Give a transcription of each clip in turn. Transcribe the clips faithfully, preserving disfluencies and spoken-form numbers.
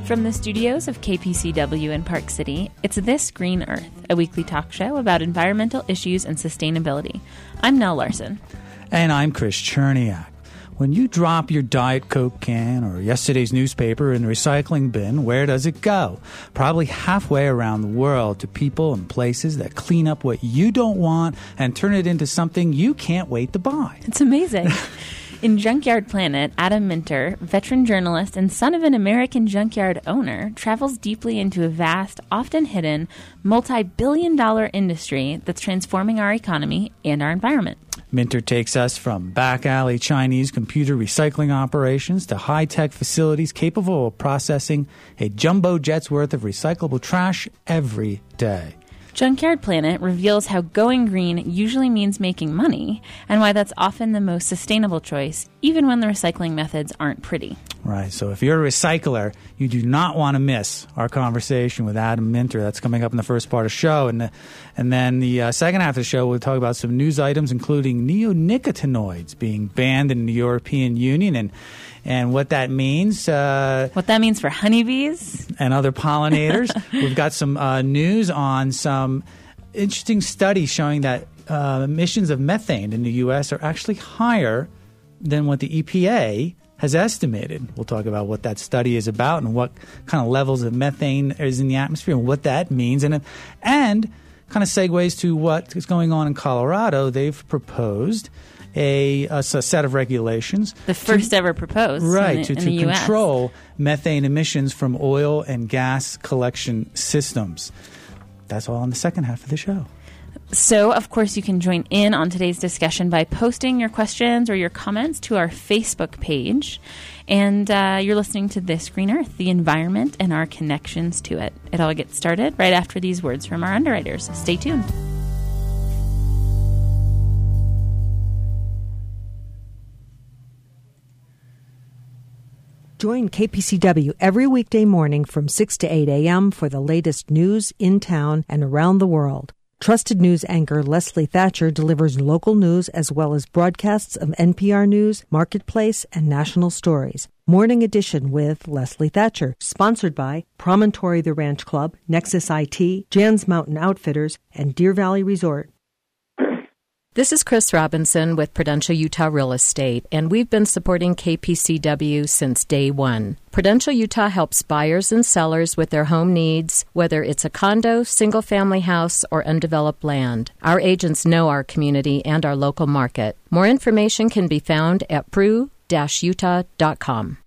From the studios of K P C W in Park City, it's This Green Earth, a weekly talk show about environmental issues and sustainability. I'm Nell Larson. And I'm Chris Cherniak. When you drop your Diet Coke can or yesterday's newspaper in the recycling bin, where does it go? Probably halfway around the world to people and places that clean up what you don't want and turn it into something you can't wait to buy. It's amazing. In Junkyard Planet, Adam Minter, veteran journalist and son of an American junkyard owner, travels deeply into a vast, often hidden, multi-billion dollar industry that's transforming our economy and our environment. Minter takes us from back-alley Chinese computer recycling operations to high-tech facilities capable of processing a jumbo jet's worth of recyclable trash every day. Junkyard Planet reveals how going green usually means making money and why that's often the most sustainable choice, even when the recycling methods aren't pretty. Right. So if you're a recycler, you do not want to miss our conversation with Adam Minter. That's coming up in the first part of the show. And, the, and then the uh, second half of the show, we'll talk about some news items, including neonicotinoids being banned in the European Union and and what that means. Uh, what that means for honeybees. And other pollinators. We've got some uh, news on some interesting studies showing that uh, emissions of methane in the U S are actually higher than what the E P A has estimated. We'll talk about what that study is about and what kind of levels of methane is in the atmosphere and what that means. And, and kind of segues to what is going on in Colorado. They've proposed A, a, a set of regulations. The first to, ever proposed. Right, in, to, in to the control U S methane emissions from oil and gas collection systems. That's all in the second half of the show. So, of course, you can join in on today's discussion by posting your questions or your comments to our Facebook page. And uh, you're listening to This Green Earth, the environment and our connections to it. It all gets started right after these words from our underwriters. Stay tuned. Join K P C W every weekday morning from six to eight a.m. for the latest news in town and around the world. Trusted news anchor Leslie Thatcher delivers local news as well as broadcasts of N P R News, Marketplace, and national stories. Morning Edition with Leslie Thatcher, sponsored by Promontory the Ranch Club, Nexus I T, Jan's Mountain Outfitters, and Deer Valley Resort. This is Chris Robinson with Prudential Utah Real Estate, and we've been supporting K P C W since day one. Prudential Utah helps buyers and sellers with their home needs, whether it's a condo, single-family house, or undeveloped land. Our agents know our community and our local market. More information can be found at pru dash utah dot com.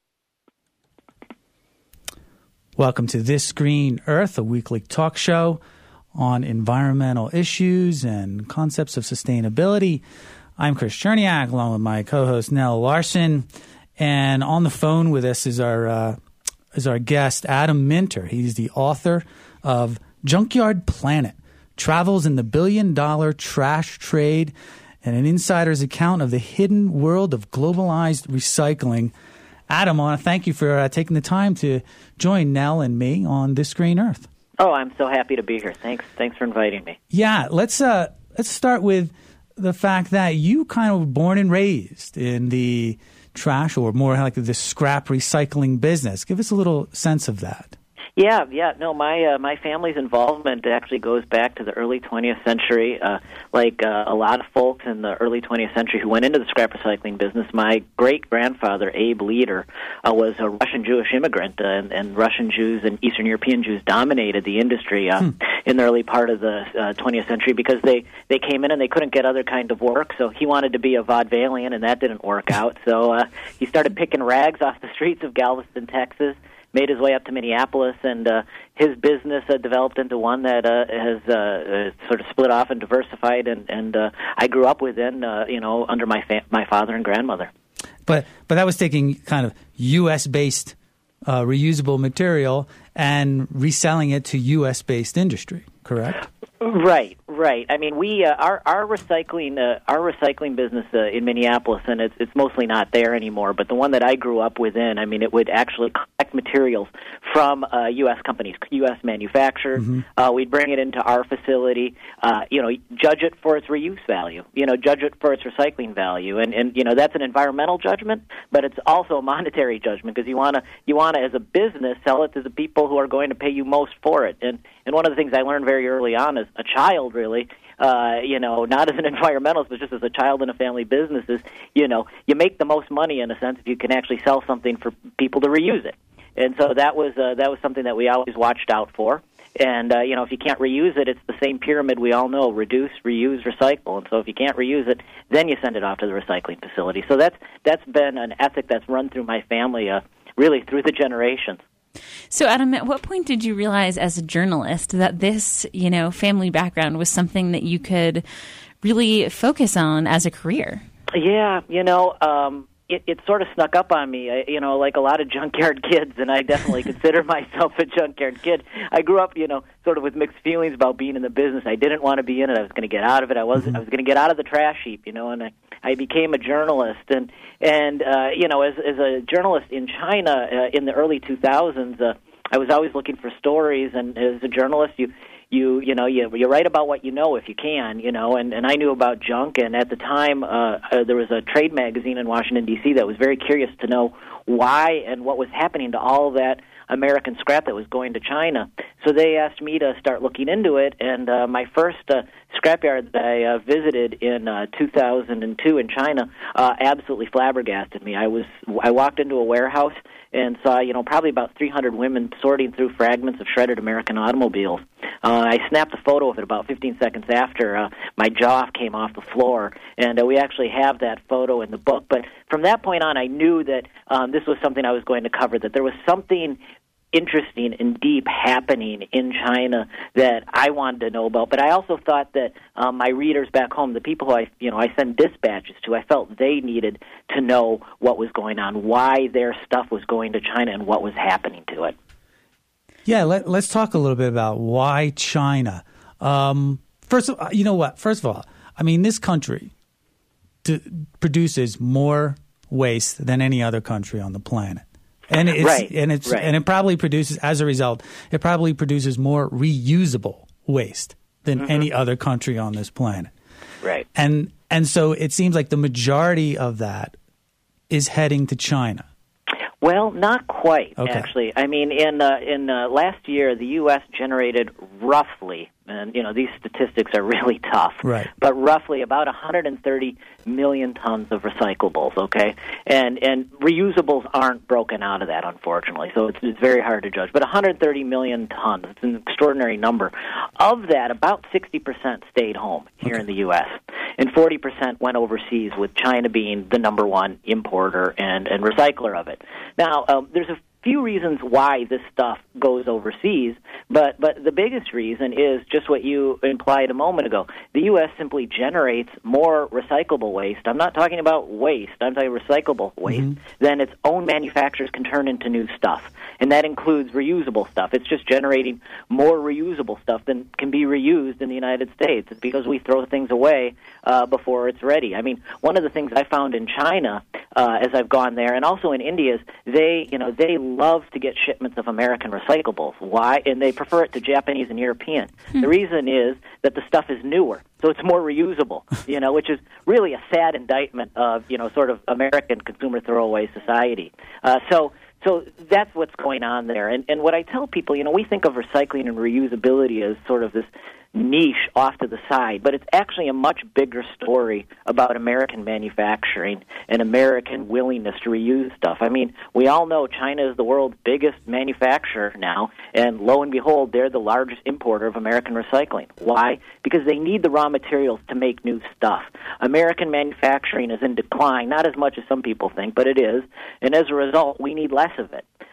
Welcome to This Green Earth, a weekly talk show on environmental issues and concepts of sustainability. I'm Chris Cherniak, along with my co-host Nell Larson, and on the phone with us is our uh, is our guest Adam Minter. He's the author of Junkyard Planet: Travels in the Billion-Dollar Trash Trade and an Insider's Account of the Hidden World of Globalized Recycling. Adam, I want to thank you for uh, taking the time to join Nell and me on This Green Earth. Oh, I'm so happy to be here. Thanks, thanks for inviting me. Yeah, let's uh, let's start with the fact that you kind of were born and raised in the trash, or more like the scrap recycling business. Give us a little sense of that. Yeah, yeah. No, my uh, my family's involvement actually goes back to the early twentieth century. Uh, like uh, a lot of folks in the early twentieth century who went into the scrap recycling business, my great-grandfather, Abe Leader, uh, was a Russian Jewish immigrant, uh, and, and Russian Jews and Eastern European Jews dominated the industry uh, hmm. in the early part of the uh, twentieth century because they, they came in and they couldn't get other kind of work, so he wanted to be a vaudevillian, and that didn't work out. So uh, he started picking rags off the streets of Galveston, Texas, made his way up to Minneapolis, and uh, his business uh, developed into one that uh, has uh, uh, sort of split off and diversified, and, and uh, I grew up within, uh, you know, under my fa- my father and grandmother. But but that was taking kind of U S-based uh, reusable material and reselling it to U S-based industry, correct? Right, Right. I mean, we uh, our our recycling uh, our recycling business uh, in Minneapolis, and it's it's mostly not there anymore. But the one that I grew up within, I mean, it would actually collect materials from uh, U S companies, U S manufacturers. Mm-hmm. Uh, we'd bring it into our facility. Uh, you know, judge it for its reuse value. You know, judge it for its recycling value, and and you know that's an environmental judgment, but it's also a monetary judgment because you want to you want to as a business sell it to the people who are going to pay you most for it. And and one of the things I learned very early on as a child, really, uh, you know, not as an environmentalist, but just as a child in a family business, is, you know, you make the most money, in a sense, if you can actually sell something for people to reuse it. And so that was uh, that was something that we always watched out for. And, uh, you know, if you can't reuse it, it's the same pyramid we all know: reduce, reuse, recycle. And so if you can't reuse it, then you send it off to the recycling facility. So that's that's been an ethic that's run through my family, uh, really through the generations. So, Adam, at what point did you realize as a journalist that this, you know, family background was something that you could really focus on as a career? Yeah, you know, um, it, it sort of snuck up on me, I, you know, like a lot of junkyard kids, and I definitely consider myself a junkyard kid. I grew up, you know, sort of with mixed feelings about being in the business. I didn't want to be in it. I was going to get out of it. I was mm-hmm. I was going to get out of the trash heap, you know, and I, I became a journalist. And, and uh, you know, as, as a journalist in China uh, in the early two thousands, uh, I was always looking for stories, and as a journalist, you You you know you you write about what you know if you can, you know, and, and I knew about junk, and at the time uh, uh, there was a trade magazine in Washington D C that was very curious to know why and what was happening to all that American scrap that was going to China. So they asked me to start looking into it, and uh, my first uh, scrapyard that I uh, visited in uh, two thousand two in China uh, absolutely flabbergasted me. I was I walked into a warehouse and saw, you know, probably about three hundred women sorting through fragments of shredded American automobiles. Uh, I snapped a photo of it about fifteen seconds after uh, my jaw came off the floor, and uh, we actually have that photo in the book. But from that point on, I knew that um, this was something I was going to cover, that there was something interesting and deep happening in China that I wanted to know about. But I also thought that um, my readers back home, the people who I, you know, I send dispatches to, I felt they needed to know what was going on, why their stuff was going to China, and what was happening to it. Yeah, let, let's talk a little bit about why China. Um, first, of, you know what? First of all, I mean, this country d- produces more waste than any other country on the planet. And it's, right, and it's right. and it probably produces, as a result, it probably produces more reusable waste than mm-hmm. any other country on this planet. Right. And and so it seems like the majority of that is heading to China. Well, not quite, okay. actually. I mean, in uh, in uh, last year, the U S generated roughly, and you know these statistics are really tough, right. but roughly about one hundred thirty million tons of recyclables. Okay, and and reusables aren't broken out of that, unfortunately, so it's, it's very hard to judge. But one hundred thirty million tons, it's an extraordinary number. Of that, about sixty percent stayed home here okay. in the U S, and forty percent went overseas, with China being the number one importer and, and recycler of it. Now, um, there's a few reasons why this stuff goes overseas, but but the biggest reason is just what you implied a moment ago. The U S simply generates more recyclable waste. I'm not talking about waste. I'm talking recyclable waste mm-hmm. than its own manufacturers can turn into new stuff, and that includes reusable stuff. It's just generating more reusable stuff than can be reused in the United States. It's because we throw things away uh, before it's ready. I mean, one of the things I found in China uh, as I've gone there, and also in India, is they, you know, they love to get shipments of American recyclables. Why? And they prefer it to Japanese and European. Hmm. The reason is that the stuff is newer, so it's more reusable, you know, which is really a sad indictment of, you know, sort of American consumer throwaway society. Uh, so So that's what's going on there. And, and what I tell people, you know, we think of recycling and reusability as sort of this niche off to the side, but it's actually a much bigger story about American manufacturing and American willingness to reuse stuff. I mean, we all know China is the world's biggest manufacturer now, and lo and behold, they're the largest importer of American recycling. Why? Because they need the raw materials to make new stuff. American manufacturing is in decline, not as much as some people think, but it is, and as a result, we need less of it.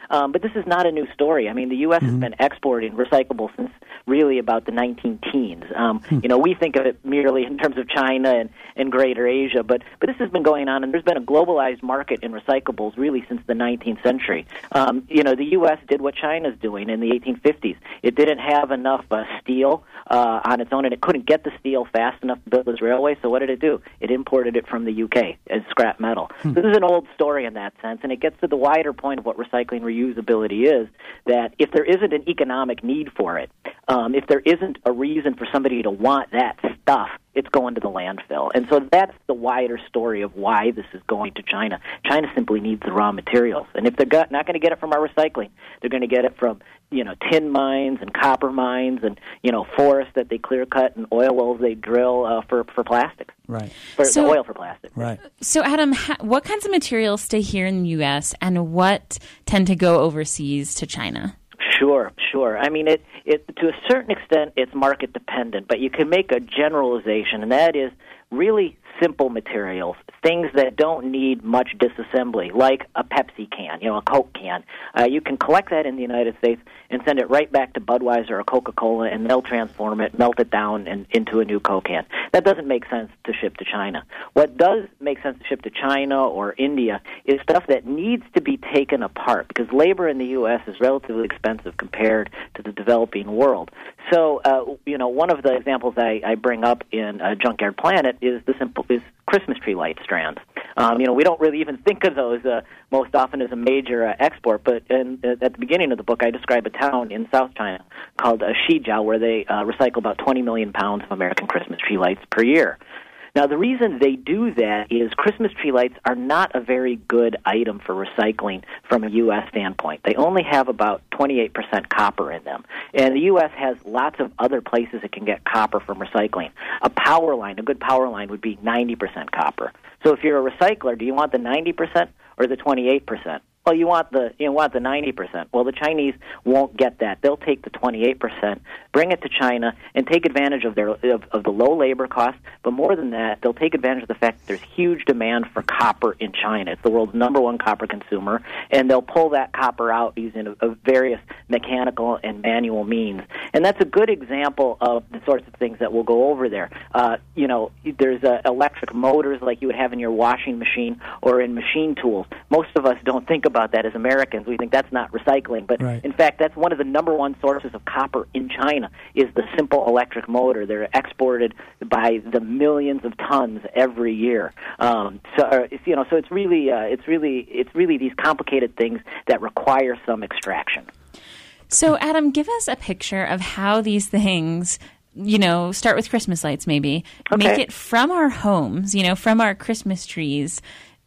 Um, but this is not a new story. I mean, the U S mm-hmm. has been exporting recyclables since really about the nineteen teens. Um, hmm. You know, we think of it merely in terms of China and, and Greater Asia, but, but this has been going on, and there's been a globalized market in recyclables really since the nineteenth century. Um, you know, the U S did what China's doing in the eighteen fifties. It didn't have enough uh, steel uh, on its own, and it couldn't get the steel fast enough to build its railway, so what did it do? It imported it from the U K as scrap metal. Hmm. So this is an old story in that sense, and it gets to the wider point of what recycling reusability is, that if there isn't an economic need for it, um, if there isn't a reason for somebody to want that stuff, it's going to the landfill. And so that's the wider story of why this is going to China. China simply needs the raw materials. And if they're not going to get it from our recycling, they're going to get it from, you know, tin mines and copper mines and, you know, forests that they clear cut and oil wells they drill uh, for, for plastics. Right. For so, the oil for plastic. Right. So, Adam, ha- what kinds of materials stay here in the U S and what tend to go overseas to China? Sure, sure. I mean, it, it to a certain extent, it's market dependent, but you can make a generalization, and that is really simple materials, things that don't need much disassembly, like a Pepsi can, you know, a Coke can. Uh, you can collect that in the United States and send it right back to Budweiser or Coca-Cola, and they'll transform it, melt it down and, into a new Coke can. That doesn't make sense to ship to China. What does make sense to ship to China or India is stuff that needs to be taken apart, because labor in the U S is relatively expensive compared to the developing world. So, uh, you know, one of the examples I, I bring up in uh, Junkyard Planet is the simple is Christmas tree light strands. Um, you know, we don't really even think of those uh, most often as a major uh, export, but in, uh, at the beginning of the book, I describe a town in South China called uh, Shijiao, where they uh, recycle about twenty million pounds of American Christmas tree lights per year. Now, the reason they do that is Christmas tree lights are not a very good item for recycling from a U S standpoint. They only have about twenty-eight percent copper in them. And the U S has lots of other places it can get copper from recycling. A power line, a good power line, would be ninety percent copper. So if you're a recycler, do you want the ninety percent or the twenty-eight percent? Well, you want the you want the ninety percent. Well, the Chinese won't get that. They'll take the twenty-eight percent, bring it to China, and take advantage of their of, of the low labor costs. But more than that, they'll take advantage of the fact that there's huge demand for copper in China. It's the world's number one copper consumer, and they'll pull that copper out using a, a various mechanical and manual means. And that's a good example of the sorts of things that we'll go over there. Uh, you know, there's uh, electric motors like you would have in your washing machine or in machine tools. Most of us don't think about about that as Americans. We think that's not recycling, but right. in fact, that's one of the number one sources of copper in China is the simple electric motor. They're exported by the millions of tons every year. Um, so, uh, you know, so it's really, uh, it's really, it's really these complicated things that require some extraction. So, Adam, give us a picture of how these things, you know, start with Christmas lights maybe, okay. make it from our homes, you know, from our Christmas trees,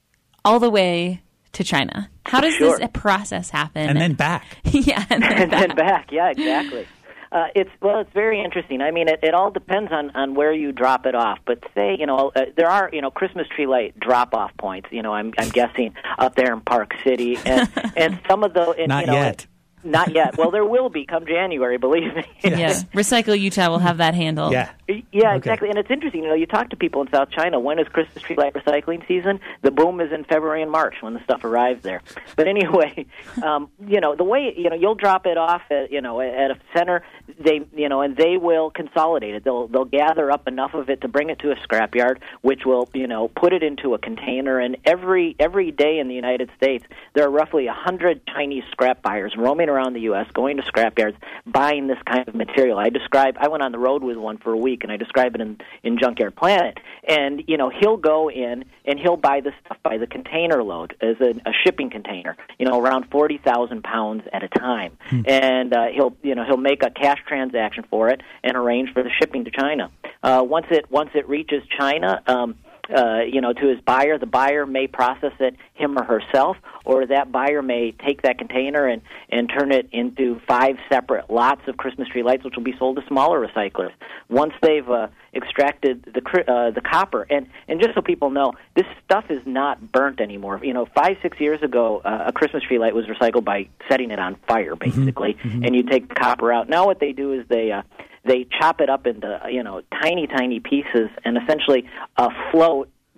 all the way to China. How does sure. this process happen? And then back. yeah, and then and back. then back. Yeah, exactly. Uh, it's well, it's very interesting. I mean, it, it all depends on, on where you drop it off. But say, you know, uh, there are you know Christmas tree light drop off points. You know, I'm I'm guessing up there in Park City, and and some of the and, not you know, yet. Not yet. Well, there will be come January, believe me. Yeah, Recycle Utah will have that handled. Yeah. Yeah, Okay. exactly. And it's interesting, you know, you talk to people in South China, when is Christmas tree light recycling season? The boom is in February and March when the stuff arrives there. But anyway, um, you know, the way, you know, you'll drop it off at, you know, at a center, they, you know, and they will consolidate it. They'll, they'll gather up enough of it to bring it to a scrapyard, which will, you know, put it into a container. And every, every day in the United States, there are roughly one hundred Chinese scrap buyers roaming around the U S, going to scrapyards, buying this kind of material. I describe, I went on the road with one for a week, and I describe it in, in Junkyard Planet. And, you know, he'll go in and he'll buy this stuff by the container load as a, a shipping container, you know, around forty thousand pounds at a time. Hmm. And uh, he'll, you know, he'll make a cash transaction for it and arrange for the shipping to China. Uh, once it, once it reaches China, um, Uh, you know, to his buyer. The buyer may process it him or herself, or that buyer may take that container and, and turn it into five separate lots of Christmas tree lights, which will be sold to smaller recyclers. Once they've uh, extracted the uh, the copper, and, and just so people know, this stuff is not burnt anymore. You know, five, six years ago, uh, a Christmas tree light was recycled by setting it on fire, basically, mm-hmm. and you take the copper out. Now what they do is they... Uh, They chop it up into, you know, tiny, tiny pieces and essentially uh, float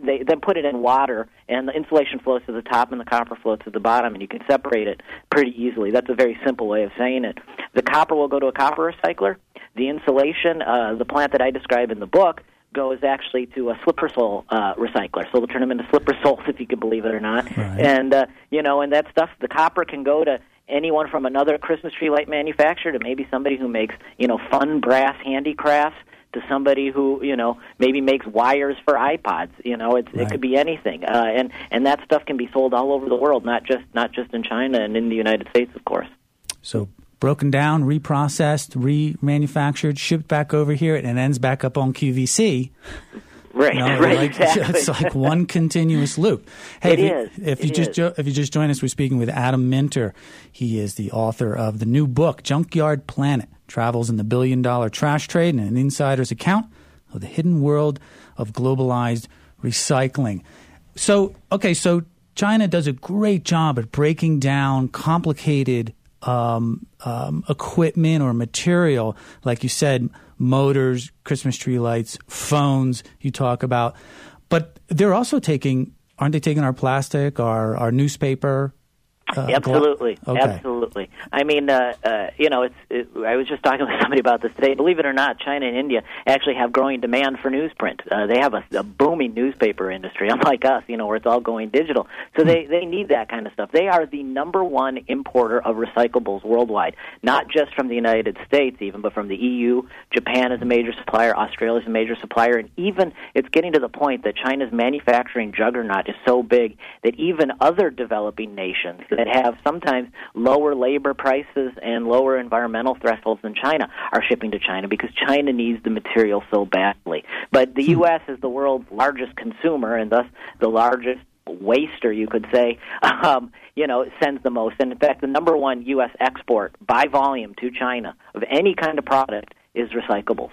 they then put it in water, and the insulation floats to the top and the copper floats to the bottom, and you can separate it pretty easily. That's a very simple way of saying it. The copper will go to a copper recycler. The insulation, uh, the plant that I describe in the book, goes actually to a slipper sole uh, recycler. So they'll turn them into slipper soles, if you can believe it or not. Right. And, uh, you know, and that stuff, the copper can go to anyone from another Christmas tree light manufacturer to maybe somebody who makes, you know, fun brass handicrafts, to somebody who, you know, maybe makes wires for iPods. You know, it's, right. it could be anything. Uh, and, and that stuff can be sold all over the world, not just not just in China and in the United States, of course. So broken down, reprocessed, remanufactured, shipped back over here, and ends back up on Q V C. Right, you know, right, like, exactly. It's like one continuous loop. Hey, it if you, is. If it you just is. jo- if you just joined us, we're speaking with Adam Minter. He is the author of the new book, Junkyard Planet: Travels in the Billion Dollar Trash Trade and an Insider's Account of the Hidden World of Globalized Recycling. So, okay, so China does a great job at breaking down complicated um, um, equipment or material, like you said, motors, Christmas tree lights, phones you talk about. But they're also taking, aren't they taking our plastic, our, our newspaper? Uh, Absolutely, glo- okay. absolutely. I mean, uh, uh, you know, it's. It, I was just talking with somebody about this today. Believe it or not, China and India actually have growing demand for newsprint. Uh, they have a, a booming newspaper industry, unlike us, you know, where it's all going digital. So they, they need that kind of stuff. They are the number one importer of recyclables worldwide, not just from the United States even, but from the E U. Japan is a major supplier. Australia is a major supplier. And even it's getting to the point that China's manufacturing juggernaut is so big that even other developing nations that have sometimes lower labor prices and lower environmental thresholds than China are shipping to China because China needs the material so badly. But the U S is the world's largest consumer and thus the largest waster, you could say, um, you know, sends the most. And in fact, the number one U S export by volume to China of any kind of product is recyclables.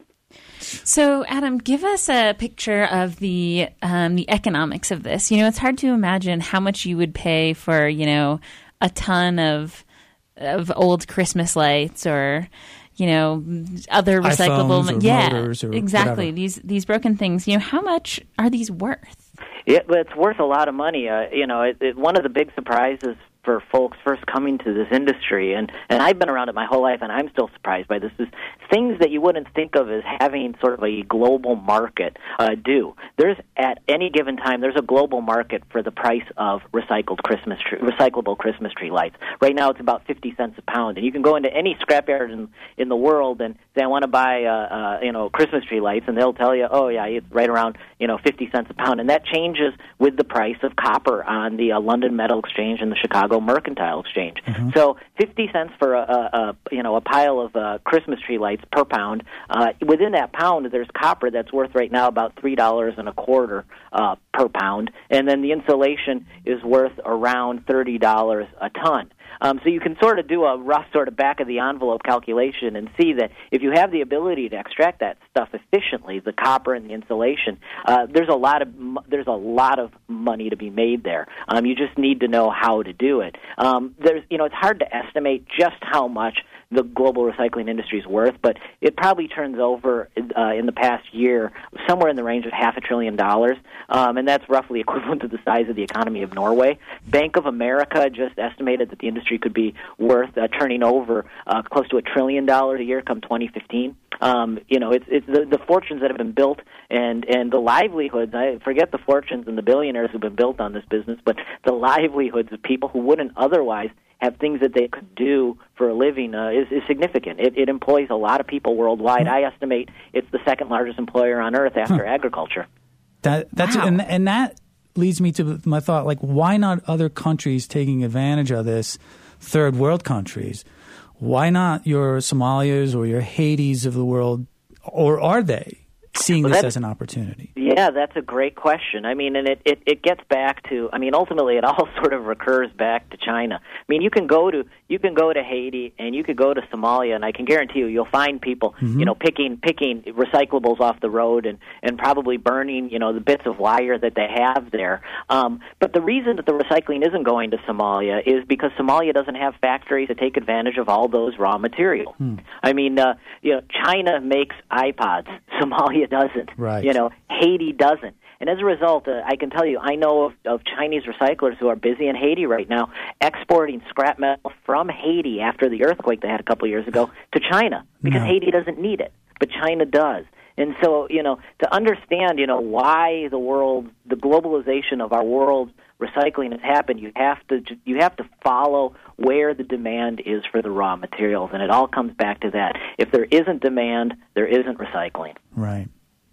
So, Adam, give us a picture of the um, the economics of this. You know, it's hard to imagine how much you would pay for, you know, a ton of of old Christmas lights or, you know, other recyclable. iPhones or yeah, motors or exactly. whatever. These these broken things. You know, how much are these worth? Yeah, but it's worth a lot of money. Uh, you know, it, it, one of the big surprises for folks first coming to this industry, and, and I've been around it my whole life, and I'm still surprised by this, is things that you wouldn't think of as having sort of a global market uh, do. There's, at any given time, there's a global market for the price of recycled Christmas tree, recyclable Christmas tree lights. Right now it's about fifty cents a pound, and you can go into any scrapyard in, in the world and say, I want to buy, uh, uh, you know, Christmas tree lights, and they'll tell you, oh, yeah, it's right around, you know, fifty cents a pound, and that changes with the price of copper on the uh, London Metal Exchange and the Chicago Mercantile Exchange. Mm-hmm. So fifty cents for a, a, a you know a pile of uh, Christmas tree lights per pound. Uh, within that pound, there's copper that's worth right now about three dollars and a quarter uh, per pound, and then the insulation is worth around thirty dollars a ton. Um, so you can sort of do a rough sort of back-of-the-envelope calculation and see that if you have the ability to extract that stuff efficiently, the copper and the insulation, uh, there's a lot of there's a lot of money to be made there. Um, you just need to know how to do it. Um, there's, you know, it's hard to estimate just how much the global recycling industry is worth, but it probably turns over uh, in the past year somewhere in the range of half a trillion dollars, um, and that's roughly equivalent to the size of the economy of Norway. Bank of America just estimated that the industry could be worth uh, turning over uh, close to a trillion dollars a year come twenty fifteen. Um, you know, it's it's the, the fortunes that have been built and, and the livelihoods. I forget the fortunes and the billionaires who've been built on this business, but the livelihoods of people who wouldn't otherwise have things that they could do for a living uh, is, is significant. It, it employs a lot of people worldwide. I estimate it's the second largest employer on earth after huh. agriculture. That that's wow. and, and that leads me to my thought, like, why not other countries taking advantage of this, third world countries? Why not your Somalias or your Haitis of the world, or are they seeing well, this as an opportunity? Yeah, that's a great question. I mean, and it, it, it gets back to, I mean, ultimately it all sort of recurs back to China. I mean, you can go to you can go to Haiti and you could go to Somalia, and I can guarantee you, you'll find people, mm-hmm. you know, picking picking recyclables off the road and, and probably burning, you know, the bits of wire that they have there. Um, but the reason that the recycling isn't going to Somalia is because Somalia doesn't have factories that take advantage of all those raw materials. Hmm. I mean, uh, you know, China makes iPods. Somalia doesn't. Right. You know, Haiti doesn't. And as a result, uh, I can tell you, I know of, of Chinese recyclers who are busy in Haiti right now exporting scrap metal from Haiti after the earthquake they had a couple of years ago to China because No. Haiti doesn't need it, but China does. And so, you know, to understand, you know, why the world, the globalization of our world recycling has happened, you have to you have to follow where the demand is for the raw materials, and it all comes back to that. If there isn't demand, there isn't recycling. Right.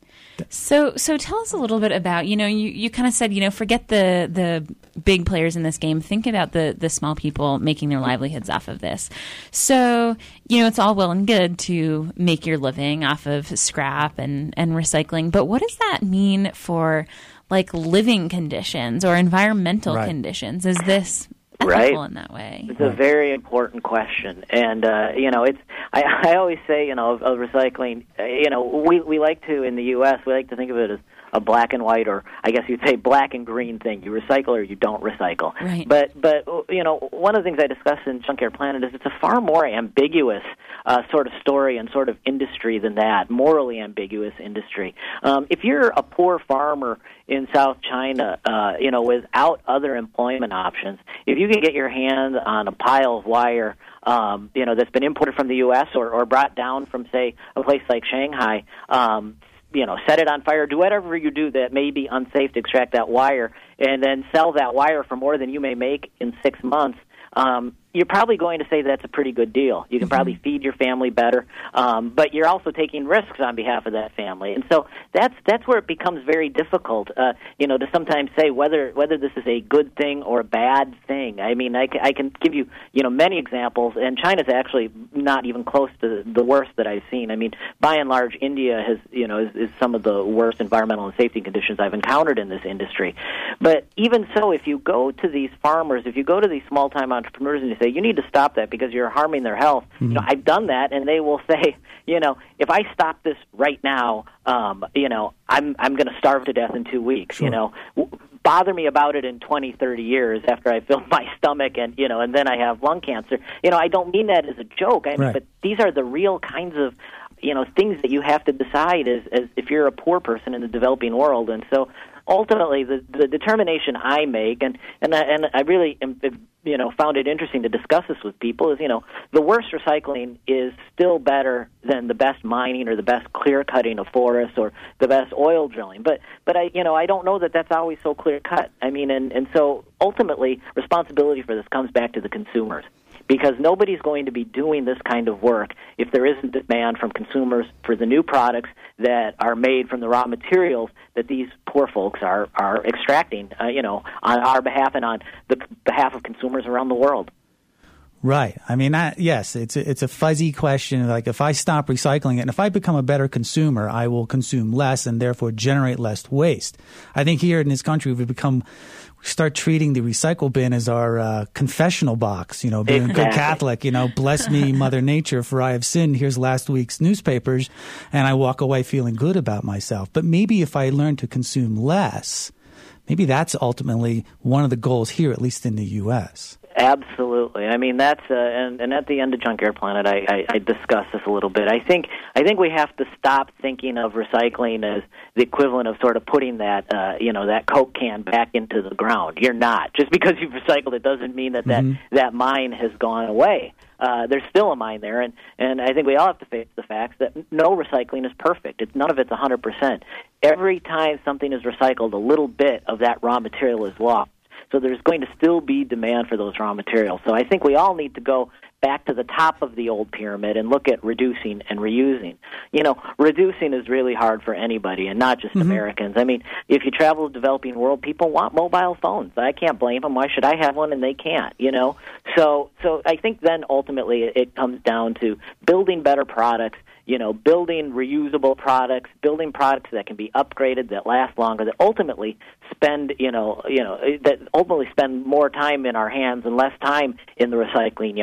So, so tell us a little bit about, you know, you, you kind of said, you know, forget the the big players in this game. Think about the, the small people making their livelihoods off of this. So, you know, it's all well and good to make your living off of scrap and, and recycling. But what does that mean for, like, living conditions or environmental Right. conditions? Is this Right. ethical in that way? It's a very important question, and uh, you know, it's. I, I always say, you know, of, of recycling. Uh, you know, we we like to in the U S we like to think of it as a black and white, or I guess you'd say black and green thing. You recycle or you don't recycle. Right. But but you know, one of the things I discuss in Junkyard Planet is it's a far more ambiguous uh, sort of story and sort of industry than that. Morally ambiguous industry. Um, if you're a poor farmer in South China, uh, you know, without other employment options, if you can get your hand on a pile of wire, um, you know, that's been imported from the U S or, or brought down from, say, a place like Shanghai, um, you know, set it on fire, do whatever you do that may be unsafe to extract that wire, and then sell that wire for more than you may make in six months, um, you're probably going to say that's a pretty good deal. You can Mm-hmm. probably feed your family better, um, but you're also taking risks on behalf of that family, and so that's that's where it becomes very difficult, uh, you know, to sometimes say whether whether this is a good thing or a bad thing. I mean, I, c- I can give you you know many examples, and China's actually not even close to the worst that I've seen. I mean, by and large, India has you know is, is some of the worst environmental and safety conditions I've encountered in this industry. But even so, if you go to these farmers, if you go to these small-time entrepreneurs and you say you need to stop that because you're harming their health, mm-hmm. you know, I've done that, and they will say, you know, if I stop this right now, um, you know, I'm I'm going to starve to death in two weeks. Sure. You know, w- bother me about it in twenty, thirty years after I fill my stomach, and you know, and then I have lung cancer. You know, I don't mean that as a joke. I mean, Right. but these are the real kinds of you know things that you have to decide as as if you're a poor person in the developing world, and so. Ultimately, the, the determination I make, and and I, and I really am, you know found it interesting to discuss this with people, is you know the worst recycling is still better than the best mining or the best clear cutting of forests or the best oil drilling. But but I you know I don't know that that's always so clear cut. I mean, and and so ultimately, responsibility for this comes back to the consumers. Because nobody's going to be doing this kind of work if there isn't demand from consumers for the new products that are made from the raw materials that these poor folks are, are extracting, uh, you know, on our behalf and on the behalf of consumers around the world. Right. I mean, I, yes, it's a, it's a fuzzy question. Like, if I stop recycling it and if I become a better consumer, I will consume less and therefore generate less waste. I think here in this country, we've become, we start treating the recycle bin as our uh, confessional box. You know, being Exactly. a good Catholic, you know, bless me, Mother Nature, for I have sinned. Here's last week's newspapers. And I walk away feeling good about myself. But maybe if I learn to consume less, maybe that's ultimately one of the goals here, at least in the U S Absolutely. I mean, that's uh, and, and at the end of Junkyard Planet, I, I, I discuss this a little bit. I think I think we have to stop thinking of recycling as the equivalent of sort of putting that uh, you know that Coke can back into the ground. You're not. Just because you've recycled it doesn't mean that that, Mm-hmm. that mine has gone away. Uh, there's still a mine there, and, and I think we all have to face the facts that no recycling is perfect. It's none of it's one hundred percent. Every time something is recycled, a little bit of that raw material is lost. So there's going to still be demand for those raw materials. So I think we all need to go back to the top of the old pyramid and look at reducing and reusing. You know, reducing is really hard for anybody, and not just mm-hmm. Americans. I mean, if you travel the developing world, people want mobile phones. I can't blame them. Why should I have one and they can't, you know? So, so I think then ultimately it, it comes down to building better products, you know, building reusable products, building products that can be upgraded, that last longer, that ultimately spend, you know, you know, that ultimately spend more time in our hands and less time in the recycling yards, less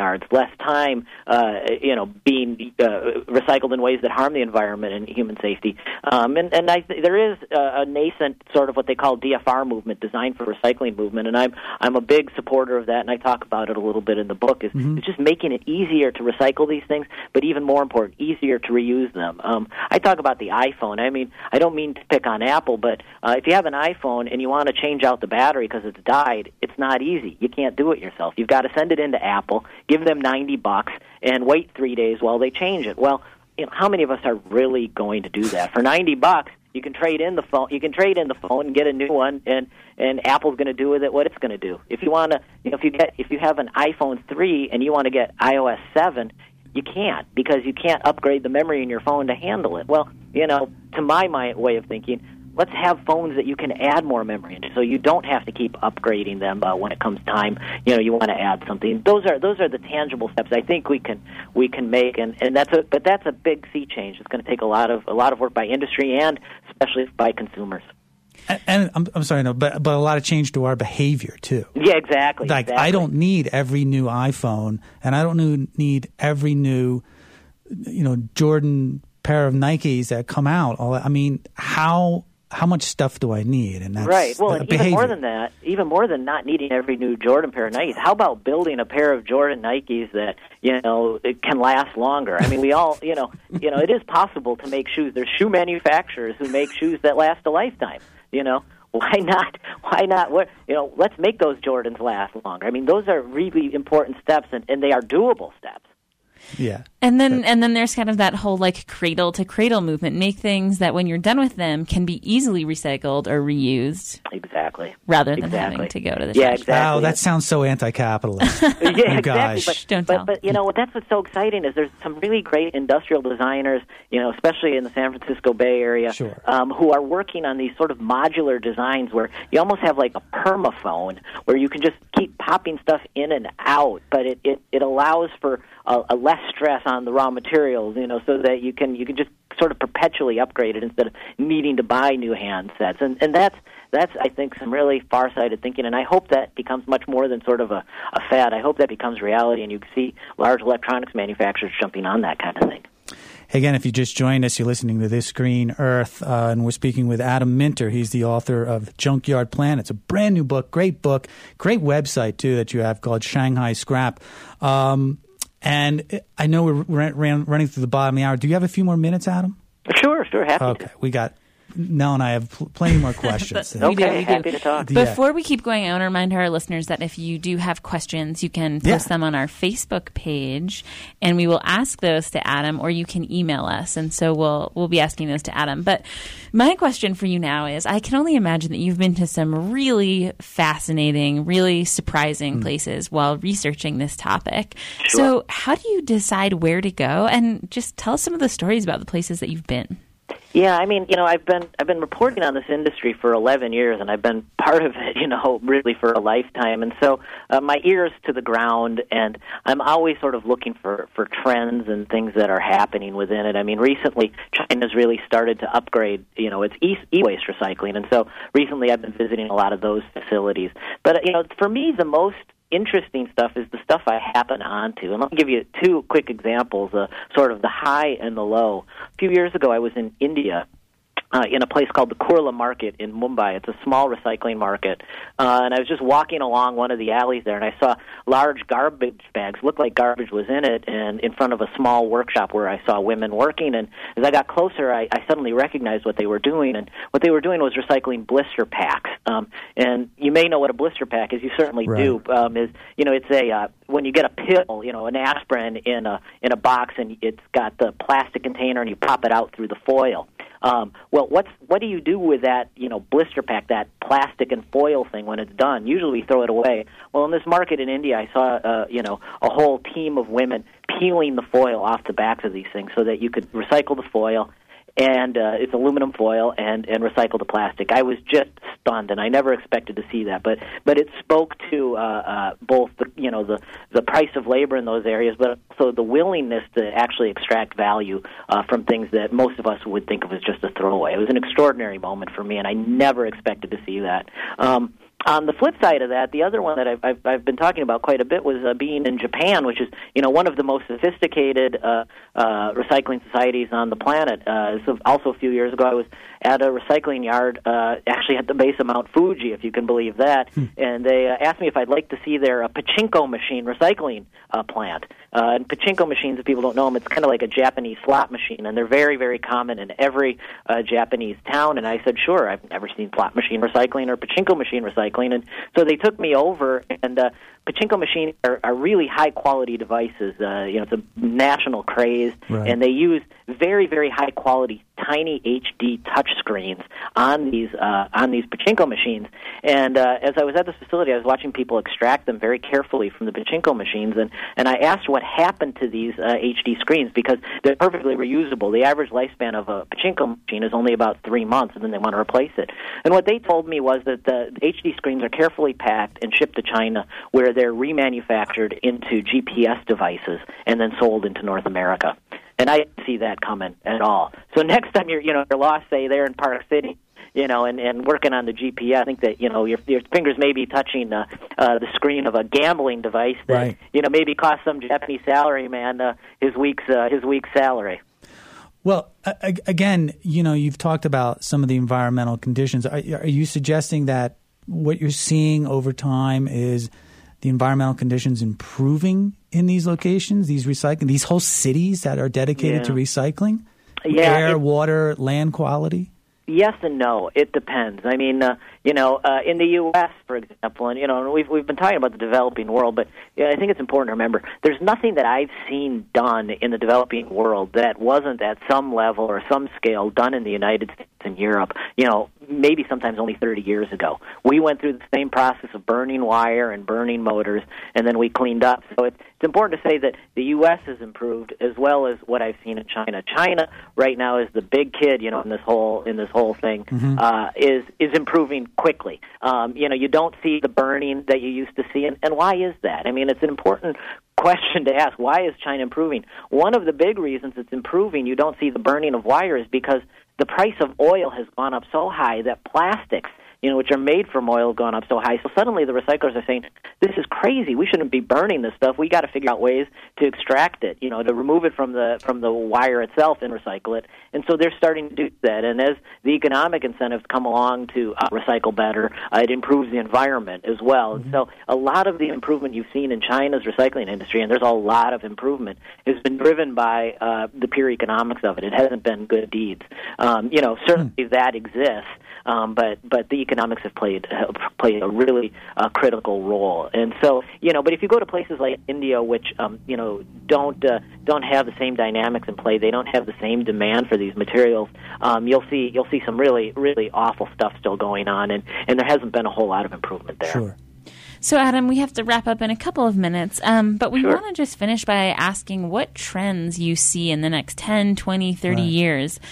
less time, uh, you know, being uh, recycled in ways that harm the environment and human safety. Um, and and I th- there is a, a nascent sort of what they call D F R movement, Design for Recycling movement, and I'm I'm a big supporter of that, and I talk about it a little bit in the book. Is Mm-hmm. it's just making it easier to recycle these things, but even more important, easier to reuse them. Um, I talk about the iPhone. I mean, I don't mean to pick on Apple, but uh, if you have an iPhone and you want to change out the battery because it's died, it's not easy. You can't do it yourself. You've got to send it into Apple, give them ninety bucks, and wait three days while they change it. Well, you know, how many of us are really going to do that? For ninety bucks, you can trade in the phone. You can trade in the phone and get a new one, and and Apple's going to do with it what it's going to do. If you want to, you know, if you get if you have an iPhone three and you want to get i O S seven, you can't because you can't upgrade the memory in your phone to handle it. Well, you know, to my my way of thinking, let's have phones that you can add more memory into, so you don't have to keep upgrading them uh, when it comes time. You know, you want to add something. Those are those are the tangible steps I think we can we can make, and, and that's a but that's a big sea change. It's going to take a lot of a lot of work by industry and especially by consumers. And, and I'm, I'm sorry, no, but but a lot of change to our behavior too. Yeah, exactly. Like exactly. I don't need every new iPhone, and I don't need every new, you know, Jordan pair of Nikes that come out. All I mean, how how much stuff do I need? And that's right. Well, and behavior. even more than that, even more than not needing every new Jordan pair of Nikes, how about building a pair of Jordan Nikes that, you know, it can last longer? I mean, we all, you know, you know, it is possible to make shoes. There's shoe manufacturers who make shoes that last a lifetime. You know, why not? Why not? What, you know, let's make those Jordans last longer. I mean, those are really important steps, and, and they are doable steps. Yeah. And then and then there's kind of that whole like cradle to cradle movement. Make things that when you're done with them can be easily recycled or reused. Exactly. Rather than exactly. having to go to the yeah, trash. exactly. Wow, that sounds so anti-capitalist. yeah, you exactly. guys. But, Don't but, tell. but you know, that's what's so exciting is there's some really great industrial designers, you know, especially in the San Francisco Bay Area, Sure. um, who are working on these sort of modular designs where you almost have like a permaphone where you can just keep popping stuff in and out, but it, it, it allows for a, a less stress on the raw materials, you know, so that you can you can just sort of perpetually upgrade it instead of needing to buy new handsets. And and that's that's I think some really far-sighted thinking, and I hope that becomes much more than sort of a, a fad. I hope that becomes reality, and you see large electronics manufacturers jumping on that kind of thing. Again, if you just joined us, you're listening to This Green Earth, uh, and we're speaking with Adam Minter. He's the author of Junkyard Plan. It's a brand new book, great book, great website, too, that you have called Shanghai Scrap. Um, and I know we're ran, ran, running through the bottom of the hour. Do you have a few more minutes, Adam? Sure, sure, happy Okay, to. we got Nell and I have pl- plenty more questions. We do, Okay, we do. happy to talk. Yeah. Before we keep going, I want to remind our listeners that if you do have questions, you can post Yeah. them on our Facebook page, and we will ask those to Adam, or you can email us, and so we'll we'll be asking those to Adam. But my question for you now is, I can only imagine that you've been to some really fascinating, really surprising Mm. places while researching this topic. Sure. So how do you decide where to go? And just tell us some of the stories about the places that you've been. Yeah, I mean, you know, I've been I've been reporting on this industry for eleven years, and I've been part of it, you know, really for a lifetime. And so uh, my ear's to the ground, and I'm always sort of looking for, for trends and things that are happening within it. I mean, recently China's really started to upgrade, you know, its e- e-waste recycling, and so recently I've been visiting a lot of those facilities. But, uh, you know, for me, the most interesting stuff is the stuff I happen onto. And I'll give you two quick examples, uh, sort of the high and the low. A few years ago, I was in India, Uh, in a place called the Kurla Market in Mumbai. It's a small recycling market. Uh, and I was just walking along one of the alleys there, and I saw large garbage bags, looked like garbage was in it, and in front of a small workshop where I saw women working. And as I got closer, I, I suddenly recognized what they were doing. And what they were doing was recycling blister packs. Um, and you may know what a blister pack is. You certainly Right. do. Um, is you know, it's a uh, when you get a pill, you know, an aspirin in a in a box, and it's got the plastic container, and you pop it out through the foil. Um, well, what's what do you do with that, you know, blister pack, that plastic and foil thing when it's done? Usually we throw it away. Well, in this market in India, I saw, uh, you know, a whole team of women peeling the foil off the backs of these things so that you could recycle the foil, and uh, it's aluminum foil, and, and recycle the plastic. I was just stunned, and I never expected to see that. But but it spoke to uh, uh, both the you know the the price of labor in those areas, but also the willingness to actually extract value uh, from things that most of us would think of as just a throwaway. It was an extraordinary moment for me, and I never expected to see that. Um, On the flip side of that, the other one that I've, I've, I've been talking about quite a bit was uh, being in Japan, which is, you know, one of the most sophisticated uh, uh, recycling societies on the planet. Uh, so also a few years ago, I was at a recycling yard, uh, actually at the base of Mount Fuji, if you can believe that, hmm. and they uh, asked me if I'd like to see their uh, pachinko machine recycling uh, plant. Uh, and pachinko machines, if people don't know them, it's kind of like a Japanese slot machine, and they're very, very common in every uh, Japanese town. And I said, sure, I've never seen slot machine recycling or pachinko machine recycling. And so they took me over, and uh, pachinko machines are, are really high-quality devices. Uh, you know, it's a national craze, right. And they use very, very high-quality, tiny H D touch screens on these uh, on these pachinko machines. And uh, as I was at this facility, I was watching people extract them very carefully from the pachinko machines, and, and I asked what happened to these uh, H D screens, because they're perfectly reusable. The average lifespan of a pachinko machine is only about three months, and then they want to replace it. And what they told me was that the H D screens are carefully packed and shipped to China, where they're remanufactured into G P S devices and then sold into North America. And I didn't see that coming at all. So next time you're, you know, you're lost, say, there in Park City, you know, and, and working on the G P S, I think that, you know, your, your fingers may be touching uh, uh, the screen of a gambling device that, right. you know, maybe cost some Japanese salaryman uh, his week's uh, his week's salary. Well, again, you know, you've talked about some of the environmental conditions. Are, are you suggesting that what you're seeing over time is the environmental conditions improving in these locations, these recycling, these whole cities that are dedicated yeah. to recycling? Yeah, Air, it, water, land quality? Yes and no. It depends. I mean, uh, you know, uh, in the U S, for example, and, you know, we've, we've been talking about the developing world, but yeah, I think it's important to remember there's nothing that I've seen done in the developing world that wasn't at some level or some scale done in the United States and Europe, you know, maybe sometimes only thirty years ago. We went through the same process of burning wire and burning motors, and then we cleaned up. So it's, it's important to say that the U S has improved as well as what I've seen in China. China right now is the big kid, you know, in this whole in this whole thing, mm-hmm. uh, is is improving quickly. Um, you know, you don't see the burning that you used to see, and, and why is that? I mean, it's an important question to ask. Why is China improving? One of the big reasons it's improving, you don't see the burning of wire, is because the price of oil has gone up so high that plastics, you know, which are made from oil, have gone up so high. So suddenly the recyclers are saying, this is crazy. We shouldn't be burning this stuff. We got to figure out ways to extract it, you know, to remove it from the from the wire itself and recycle it. And so they're starting to do that. And as the economic incentives come along to uh, recycle better, uh, it improves the environment as well. Mm-hmm. And so a lot of the improvement you've seen in China's recycling industry, and there's a lot of improvement, has been driven by uh, the pure economics of it. It hasn't been good deeds. Um, you know, certainly mm-hmm. that exists. Um, but but the economics have played have played a really uh, critical role, and so you know. But if you go to places like India, which um, you know don't uh, don't have the same dynamics in play, they don't have the same demand for these materials. Um, you'll see you'll see some really really awful stuff still going on, and, and there hasn't been a whole lot of improvement there. Sure. So, Adam, we have to wrap up in a couple of minutes, um, but we sure. want to just finish by asking what trends you see in the next ten, twenty, thirty right. years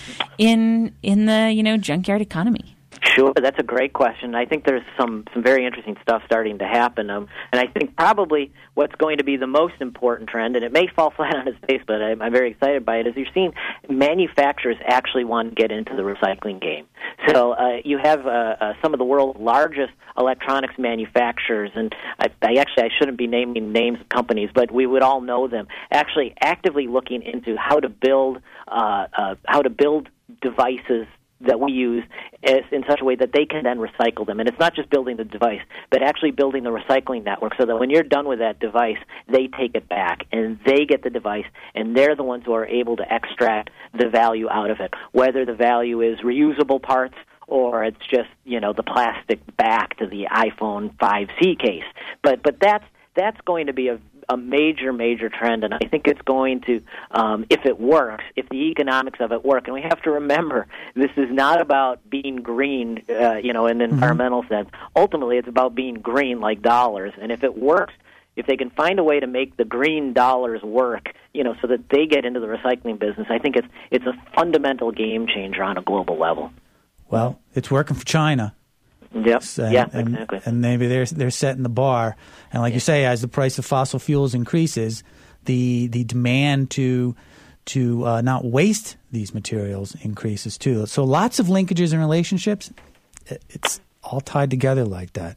in in the, you know, junkyard economy. Sure, that's a great question. I think there's some, some very interesting stuff starting to happen. Um, and I think probably what's going to be the most important trend, and it may fall flat on its face, but I'm, I'm very excited by it, is you're seeing manufacturers actually want to get into the recycling game. So uh, you have uh, uh, some of the world's largest electronics manufacturers, and I, I actually I shouldn't be naming names of companies, but we would all know them, actually actively looking into how to build uh, uh, how to build devices that we use as, in such a way that they can then recycle them. And it's not just building the device, but actually building the recycling network so that when you're done with that device, they take it back and they get the device, and they're the ones who are able to extract the value out of it, whether the value is reusable parts or it's just, you know, the plastic back to the iPhone five C case. But but that's that's going to be a a major, major trend, and I think it's going to, um, if it works, if the economics of it work. And we have to remember, this is not about being green, uh, you know, in an mm-hmm. environmental sense. Ultimately, it's about being green like dollars. And if it works, if they can find a way to make the green dollars work, you know, so that they get into the recycling business, I think it's it's a fundamental game changer on a global level. Well, it's working for China. Yep. And, yeah, and, exactly. And maybe they're they're setting the bar. And like yeah. you say, as the price of fossil fuels increases, the the demand to to uh, not waste these materials increases too. So lots of linkages and relationships. It's all tied together like that.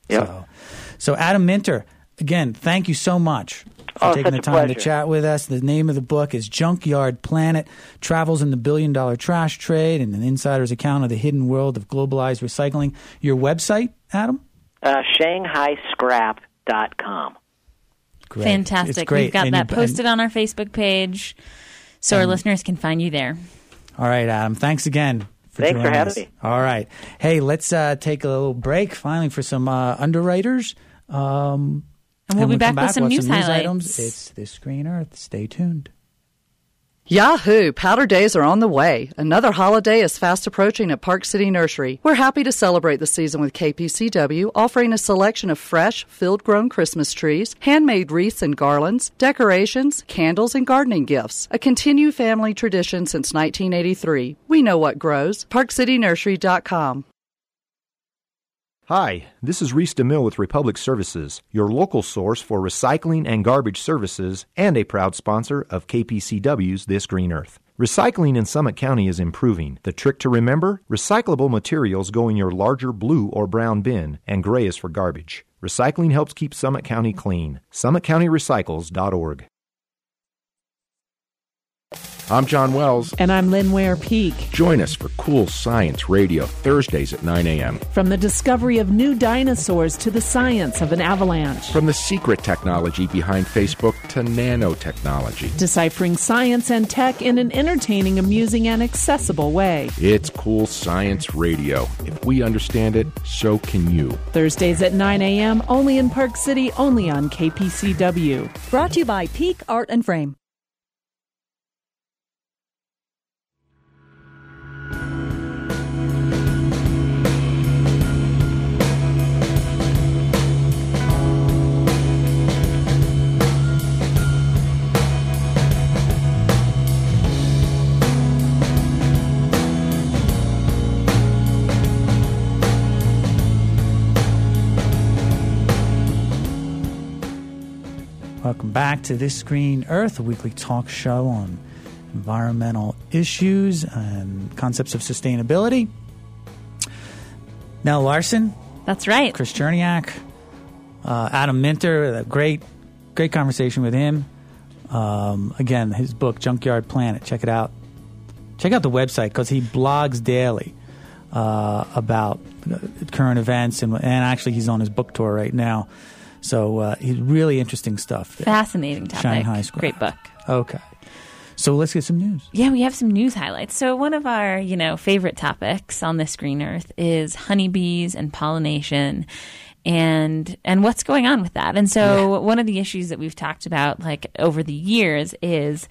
Yep. So, so Adam Minter, again, thank you so much for Oh, taking such the a time to pleasure. chat with us. The name of the book is Junkyard Planet, Travels in the Billion-Dollar Trash Trade and an Insider's Account of the Hidden World of Globalized Recycling. Your website, Adam? Uh, Shanghai Scrap dot com. Great. Fantastic. It's great. We've got And that you- posted and- on our Facebook page so our and- listeners can find you there. All right, Adam. Thanks again. For Thanks for joining having us. me. All right. Hey, let's uh, take a little break finally for some uh, underwriters. Um, And we'll be when we back come with some we'll have news highlights. items. It's This Screen Earth. Stay tuned. Yahoo! Powder Days are on the way. Another holiday is fast approaching at Park City Nursery. We're happy to celebrate the season with K P C W, offering a selection of fresh, field-grown Christmas trees, handmade wreaths and garlands, decorations, candles, and gardening gifts. A continued family tradition since nineteen eighty-three. We know what grows. park city nursery dot com. Hi, this is Reese DeMille with Republic Services, your local source for recycling and garbage services and a proud sponsor of K P C W's This Green Earth. Recycling in Summit County is improving. The trick to remember? Recyclable materials go in your larger blue or brown bin, and gray is for garbage. Recycling helps keep Summit County clean. summit county recycles dot org. I'm John Wells. And I'm Lynn Ware Peak. Join us for Cool Science Radio Thursdays at nine a.m. From the discovery of new dinosaurs to the science of an avalanche. From the secret technology behind Facebook to nanotechnology. Deciphering science and tech in an entertaining, amusing, and accessible way. It's Cool Science Radio. If we understand it, so can you. Thursdays at nine a.m. only in Park City, only on K P C W. Brought to you by Peak Art and Frame. Welcome back to This Green Earth, a weekly talk show on environmental issues and concepts of sustainability. Nell Larson. That's right. Chris Cherniak. Uh, Adam Minter. A great, great conversation with him. Um, again, his book, Junkyard Planet. Check it out. Check out the website because he blogs daily uh, about current events. And, and actually, he's on his book tour right now. So uh, he's really interesting stuff there. Fascinating topic. Shanghai Scrap. Great book. Okay. So let's get some news. Yeah, we have some news highlights. So one of our, you know, favorite topics on This Green Earth is honeybees and pollination and and what's going on with that. And so yeah. one of the issues that we've talked about like over the years is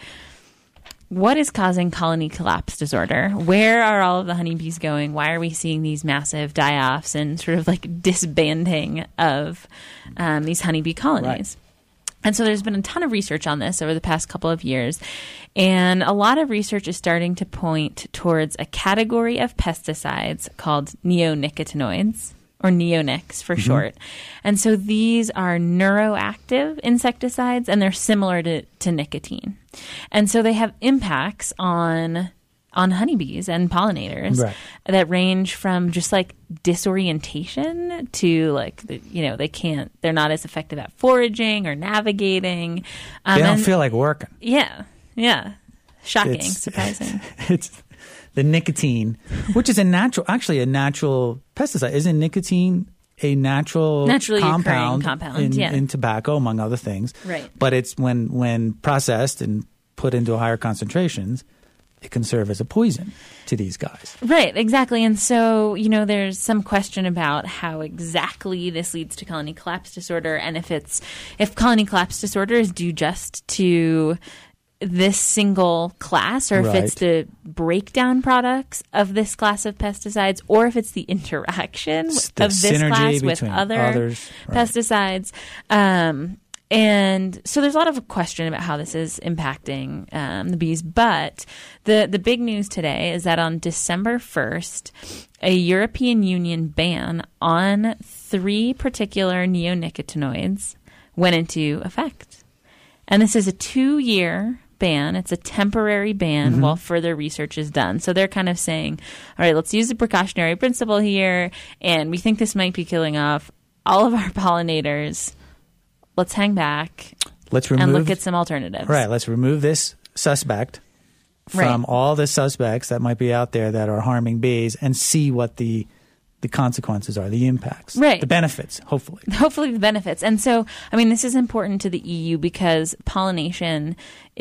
what is causing colony collapse disorder? Where are all of the honeybees going? Why are we seeing these massive die-offs and sort of like disbanding of um, these honeybee colonies? Right. And so there's been a ton of research on this over the past couple of years. And a lot of research is starting to point towards a category of pesticides called neonicotinoids, or neonics for mm-hmm. short. And so these are neuroactive insecticides, and they're similar to, to nicotine. And so they have impacts on on honeybees and pollinators right. that range from just like disorientation to like, you know, they can't, they're not as effective at foraging or navigating. Um, they don't and, feel like working. Yeah. Yeah. Shocking. It's, surprising. It's the nicotine, which is a natural, actually a natural pesticide. Isn't nicotine a natural Naturally compound, compound in, yeah. in tobacco, among other things? Right. But it's when, when processed and put into higher concentrations, it can serve as a poison to these guys. Right, exactly. And so, you know, there's some question about how exactly this leads to colony collapse disorder, and if it's if colony collapse disorder is due just to this single class, or if right. it's the breakdown products of this class of pesticides, or if it's the interaction it's the of this class with other others, right. pesticides. Um And so there's a lot of question about how this is impacting um, the bees. But the, the big news today is that on December first, a European Union ban on three particular neonicotinoids went into effect. And this is a two-year ban. It's a temporary ban mm-hmm. while further research is done. So they're kind of saying, all right, let's use the precautionary principle here. And we think this might be killing off all of our pollinators, let's hang back let's remove, and look at some alternatives. Right. Let's remove this suspect from right. all the suspects that might be out there that are harming bees and see what the the consequences are, the impacts, right. the benefits, hopefully. Hopefully the benefits. And so, I mean, this is important to the E U because pollination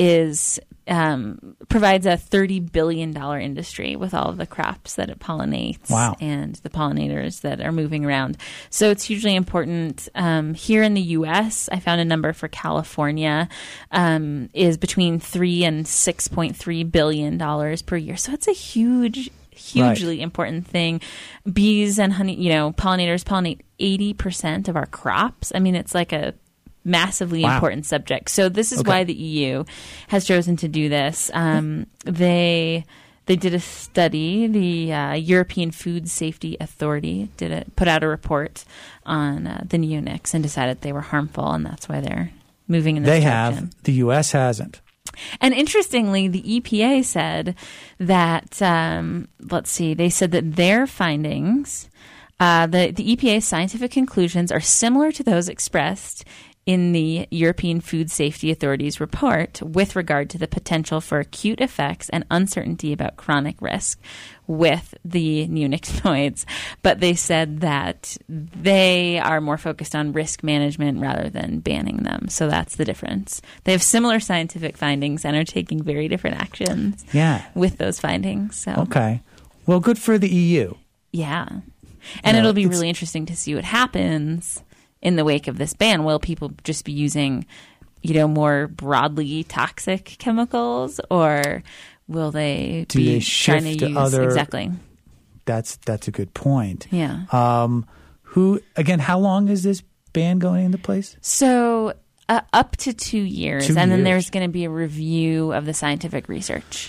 is um, provides a thirty billion dollars industry with all of the crops that it pollinates wow. and the pollinators that are moving around. So it's hugely important. Um, here in the U S, I found a number for California um, is between three and six point three billion dollars per year. So it's a huge hugely right. important thing. Bees and honey, you know, pollinators pollinate eighty percent of our crops. I mean, it's like a massively wow. important subject. So this is okay. why the E U has chosen to do this. Um, they they did a study. The uh, European Food Safety Authority did a, put out a report on uh, the neonics and decided they were harmful, and that's why they're moving in this they direction. Have. The U S hasn't. And interestingly, the E P A said that, um, let's see, they said that their findings, uh, the, the E P A's scientific conclusions are similar to those expressed in the European Food Safety Authority's report with regard to the potential for acute effects and uncertainty about chronic risk with the neonicotinoids. But they said that they are more focused on risk management rather than banning them. So that's the difference. They have similar scientific findings and are taking very different actions yeah. with those findings. So. Okay. Well, good for the E U. Yeah. And you know, it'll be really interesting to see what happens in the wake of this ban. Will people just be using, you know, more broadly toxic chemicals, or will they Do be they shift trying to, to use other, exactly? That's that's a good point. Yeah. Um, who again? How long is this ban going into place? So uh, up to two years, two and years. then there's going to be a review of the scientific research.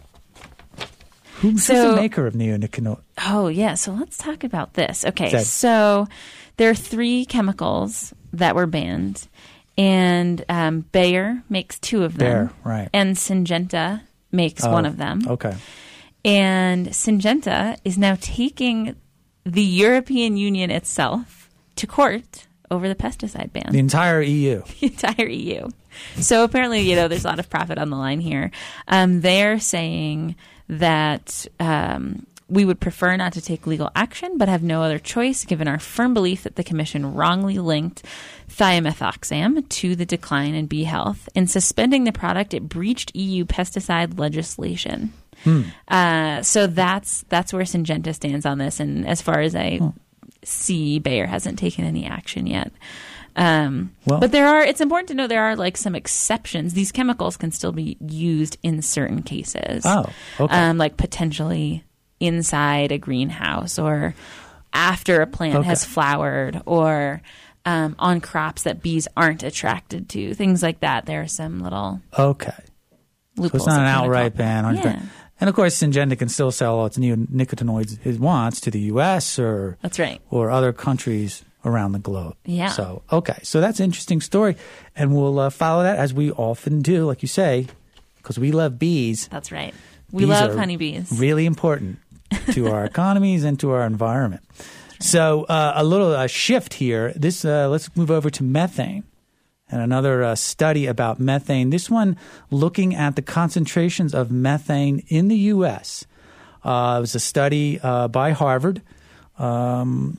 Who's so, the maker of neonicotinoids? Oh, yeah. So let's talk about this. Okay. That, so there are three chemicals that were banned, and um, Bayer makes two of them. Bayer, right. And Syngenta makes oh, one of them. Okay. And Syngenta is now taking the European Union itself to court over the pesticide ban. The entire E U. The entire E U. So apparently, you know, there's a lot of profit on the line here. Um, they're saying that um, we would prefer not to take legal action, but have no other choice given our firm belief that the Commission wrongly linked thiamethoxam to the decline in bee health. In suspending the product, it breached E U pesticide legislation. Hmm. Uh, so that's that's where Syngenta stands on this. And as far as I oh. see, Bayer hasn't taken any action yet. Um, well, but there are, it's important to know there are like some exceptions. These chemicals can still be used in certain cases. Oh, okay. Um, like potentially inside a greenhouse or after a plant okay. has flowered or um, on crops that bees aren't attracted to. Things like that. There are some little okay. loopholes. So it's not an that outright ban. Yeah. And of course, Syngenta can still sell all its neonicotinoids it wants to the U S or That's right. or other countries around the globe. Yeah. So, okay. So that's an interesting story. And we'll uh, follow that as we often do, like you say, because we love bees. That's right. We Bees love are honeybees. Really important to our economies and to our environment. Right. So uh, a little uh, shift here. This uh, let's move over to methane. And another uh, study about methane, this one looking at the concentrations of methane in the U S. Uh, it was a study uh, by Harvard um,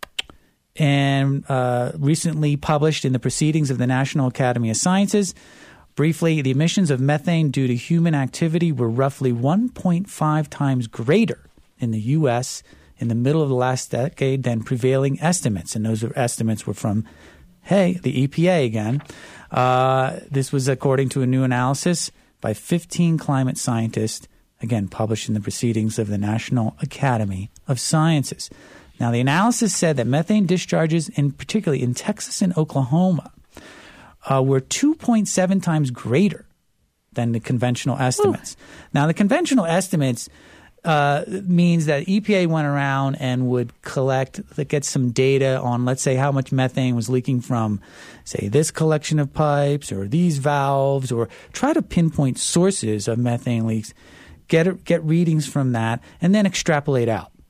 and uh, recently published in the Proceedings of the National Academy of Sciences. Briefly, the emissions of methane due to human activity were roughly one point five times greater in the U S in the middle of the last decade than prevailing estimates. And those estimates were from Hey, the E P A again. Uh, this was according to a new analysis by fifteen climate scientists, again, published in the Proceedings of the National Academy of Sciences. Now, the analysis said that methane discharges, in particularly in Texas and Oklahoma, uh, were two point seven times greater than the conventional estimates. Ooh. Now, the conventional estimates Uh, means that E P A went around and would collect, get some data on, let's say, how much methane was leaking from, say, this collection of pipes or these valves, or try to pinpoint sources of methane leaks, get get readings from that, and then extrapolate out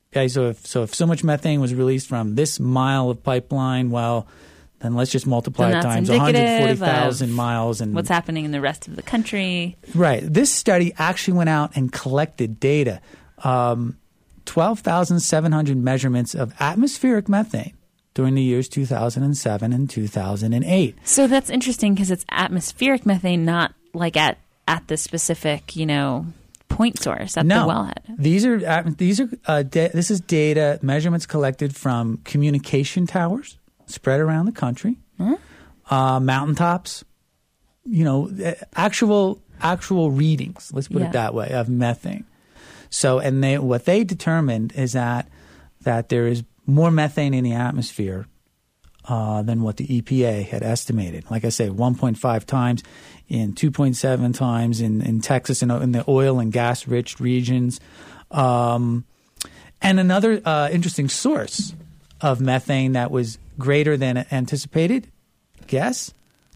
Okay, so if so if so much methane was released from this mile of pipeline, well, then let's just multiply it times one hundred forty thousand miles. And what's happening in the rest of the country. Right. This study actually went out and collected data, um, twelve thousand seven hundred measurements of atmospheric methane during the years two thousand seven and two thousand eight. So that's interesting because it's atmospheric methane, not like at, at the specific, you know, point source at no, the wellhead. These are these are uh, da- this is data measurements collected from communication towers spread around the country, hmm? uh, mountaintops, you know, actual actual readings. Let's put yeah. it that way of methane. So, and they what they determined is that that there is more methane in the atmosphere uh, than what the E P A had estimated. Like I say, one point five times in two point seven times in, in Texas and in, in the oil and gas rich regions. Um, and another uh, interesting source of methane that was greater than anticipated, guess?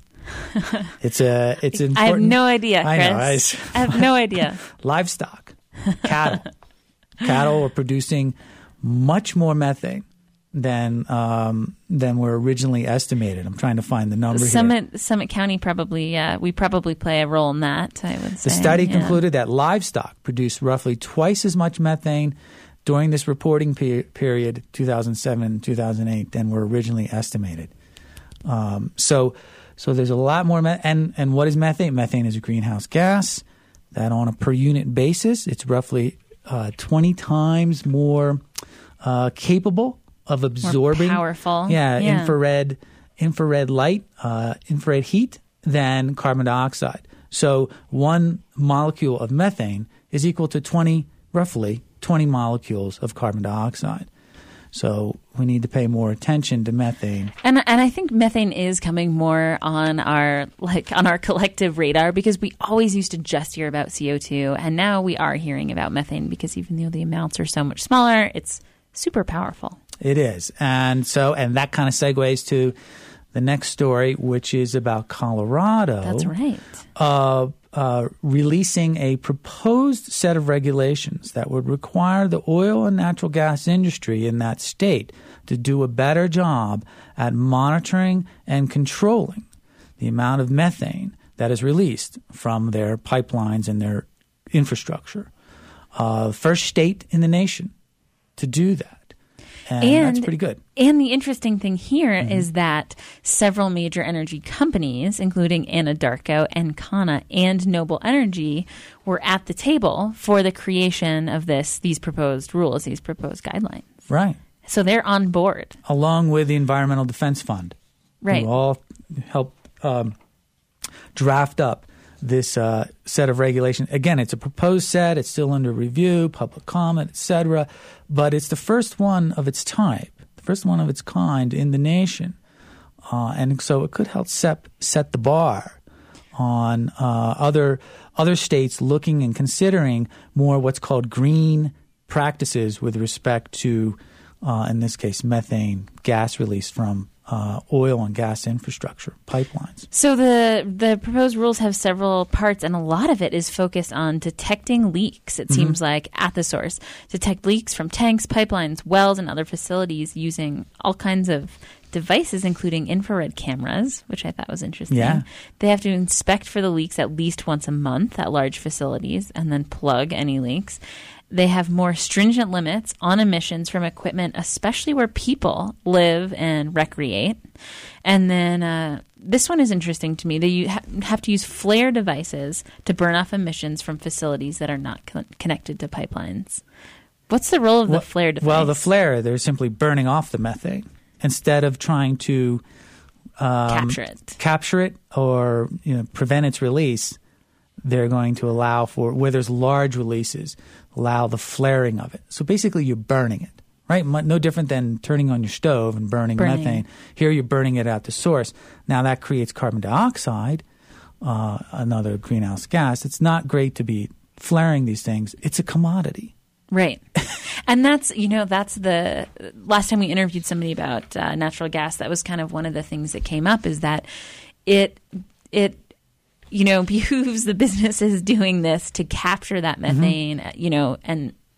It's a it's important. I have no idea, Chris. I know. I, I have no idea. Livestock, cattle. Cattle are producing much more methane than um, than were originally estimated. I'm trying to find the number Summit, here. Summit County probably, uh, we probably play a role in that, I would say. The study yeah. concluded that livestock produced roughly twice as much methane during this reporting pe- period, two thousand seven, two thousand eight, than were originally estimated. Um, so, so there's a lot more. Me- and and what is methane? Methane is a greenhouse gas that, on a per unit basis, it's roughly uh, twenty times more uh, capable of absorbing more powerful, yeah, yeah. infrared infrared light, uh, infrared heat than carbon dioxide. So one molecule of methane is equal to twenty, roughly twenty molecules of carbon dioxide. So we need to pay more attention to methane. And and I think methane is coming more on our like on our collective radar because we always used to just hear about C O two, and now we are hearing about methane because even though the amounts are so much smaller, it's super powerful. It is. And so and that kind of segues to the next story, which is about Colorado. That's right. Uh, uh, releasing a proposed set of regulations that would require the oil and natural gas industry in that state to do a better job at monitoring and controlling the amount of methane that is released from their pipelines and their infrastructure. Uh, first state in the nation to do that. And, and that's pretty good. And the interesting thing here mm-hmm. is that several major energy companies, including Anadarko, Encana, and Noble Energy, were at the table for the creation of this, these proposed rules, these proposed guidelines. Right. So they're on board. Along with the Environmental Defense Fund. Right. Who all helped um, draft up this uh, set of regulations. Again, it's a proposed set. It's still under review, public comment, et cetera. But it's the first one of its type, the first one of its kind in the nation. Uh, and so it could help set, set the bar on uh, other other states looking and considering more what's called green practices with respect to, uh, in this case, methane gas release from Uh, oil and gas infrastructure, pipelines. So the the proposed rules have several parts, and a lot of it is focused on detecting leaks, it mm-hmm. seems like, at the source. Detect leaks from tanks, pipelines, wells, and other facilities using all kinds of devices, including infrared cameras, which I thought was interesting. Yeah. They have to inspect for the leaks at least once a month at large facilities and then plug any leaks. They have more stringent limits on emissions from equipment, especially where people live and recreate. And then uh, this one is interesting to me. They ha- have to use flare devices to burn off emissions from facilities that are not co- connected to pipelines. What's the role of the well, flare device? Well, the flare, they're simply burning off the methane instead of trying to um, capture it. Capture it or you know prevent its release. They're going to allow for, where there's large releases, allow the flaring of it. So basically you're burning it, right? No different than turning on your stove and burning, burning. methane. Here you're burning it at the source. Now that creates carbon dioxide, uh, another greenhouse gas. It's not great to be flaring these things. It's a commodity. Right. And that's, you know, that's the last time we interviewed somebody about uh, natural gas, that was kind of one of the things that came up is that it, it, you know, behooves the businesses doing this to capture that methane, mm-hmm. you know, and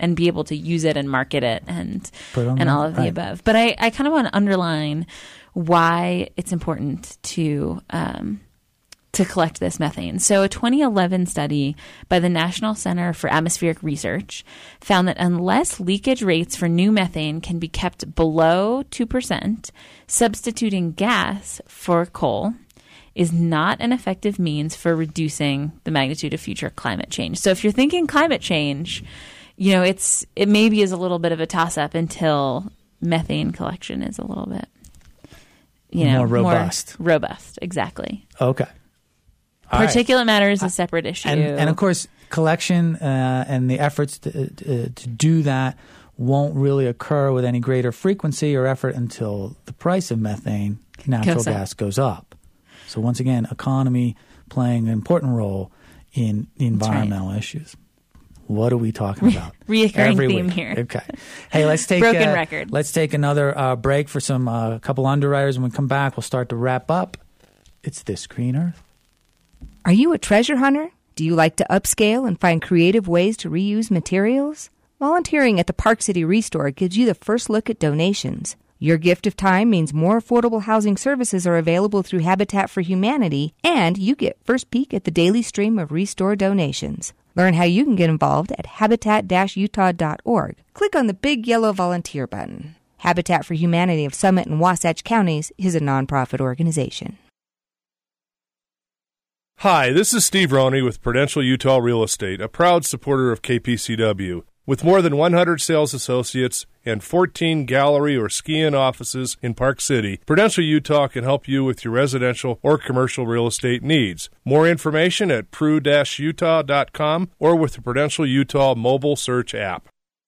and be able to use it and market it and and the, all of the right. above. But I, I kind of want to underline why it's important to um, to collect this methane. So a twenty eleven study by the National Center for Atmospheric Research found that unless leakage rates for new methane can be kept below two percent, substituting gas for coal is not an effective means for reducing the magnitude of future climate change. So if you're thinking climate change, you know, it's it maybe is a little bit of a toss-up until methane collection is a little bit, you know, more robust. More robust, exactly. Okay. All Particulate right. matter is a separate issue. And, and of course, collection uh, and the efforts to, to, to do that won't really occur with any greater frequency or effort until the price of methane, natural Goes up. gas, goes up. So once again, economy playing an important role in the environmental right. issues. What are we talking about? Reoccurring Every theme week. here. Okay. Hey, let's take Broken uh, record. Let's take another uh, break for some uh, couple underwriters. When we come back, we'll start to wrap up. It's This Green Earth. Are you a treasure hunter? Do you like to upscale and find creative ways to reuse materials? Volunteering at the Park City Restore gives you the first look at donations. Your gift of time means more affordable housing services are available through Habitat for Humanity, and you get first peek at the daily stream of Restore donations. Learn how you can get involved at habitat dash utah dot org. Click on the big yellow volunteer button. Habitat for Humanity of Summit and Wasatch Counties is a nonprofit organization. Hi, this is Steve Roney with Prudential Utah Real Estate, a proud supporter of K P C W. With more than one hundred sales associates and fourteen gallery or ski-in offices in Park City, Prudential Utah can help you with your residential or commercial real estate needs. More information at pru dash utah dot com or with the Prudential Utah mobile search app.